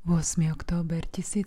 8. október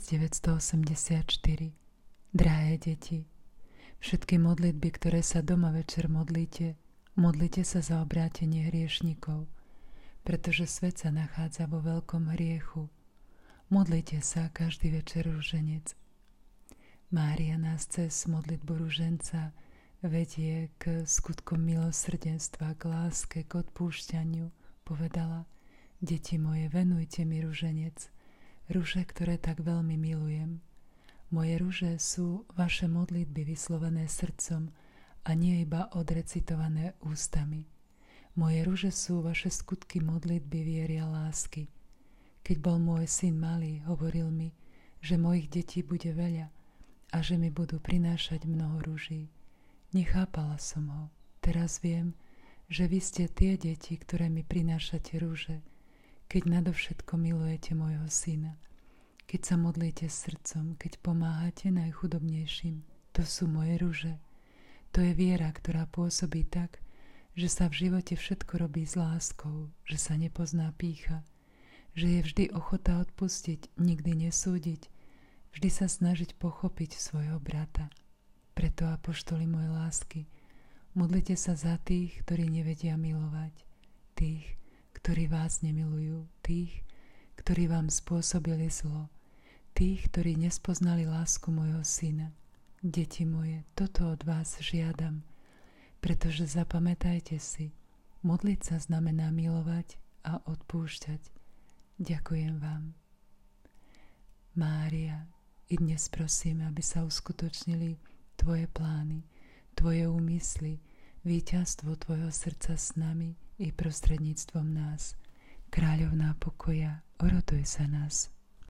1984. Drahé deti, všetky modlitby, ktoré sa doma večer modlíte, modlite sa za obrátenie hriešnikov, pretože svet sa nachádza vo veľkom hriechu. Modlite sa každý večer ruženec. Mária nás cez modlitbu ruženca vedie k skutkom milosrdenstva, k láske, k odpúšťaniu. Povedala: deti moje, venujte mi ruženec, ruže, ktoré tak veľmi milujem. Moje ruže sú vaše modlitby vyslovené srdcom a nie iba odrecitované ústami. Moje ruže sú vaše skutky modlitby viery a lásky. Keď bol môj syn malý, hovoril mi, že mojich detí bude veľa a že mi budú prinášať mnoho ruží. Nechápala som ho. Teraz viem, že vy ste tie deti, ktoré mi prinášate ruže, keď nadovšetko milujete môjho syna, keď sa modlíte srdcom, keď pomáhate najchudobnejším. To sú moje ruže. To je viera, ktorá pôsobí tak, že sa v živote všetko robí s láskou, že sa nepozná pýcha, že je vždy ochota odpustiť, nikdy nesúdiť, vždy sa snažiť pochopiť svojho brata. Preto, apoštoli moje lásky, modlite sa za tých, ktorí nevedia milovať, tých, ktorí vás nemilujú, tých, ktorí vám spôsobili zlo, tých, ktorí nespoznali lásku môjho syna. Deti moje, toto od vás žiadam, pretože zapamätajte si, modliť sa znamená milovať a odpúšťať. Ďakujem vám. Mária, i dnes prosím, aby sa uskutočnili tvoje plány, tvoje úmysly, víťazstvo tvojho srdca s nami i prostredníctvom nás. Kráľovná pokoja, oroduj za nás.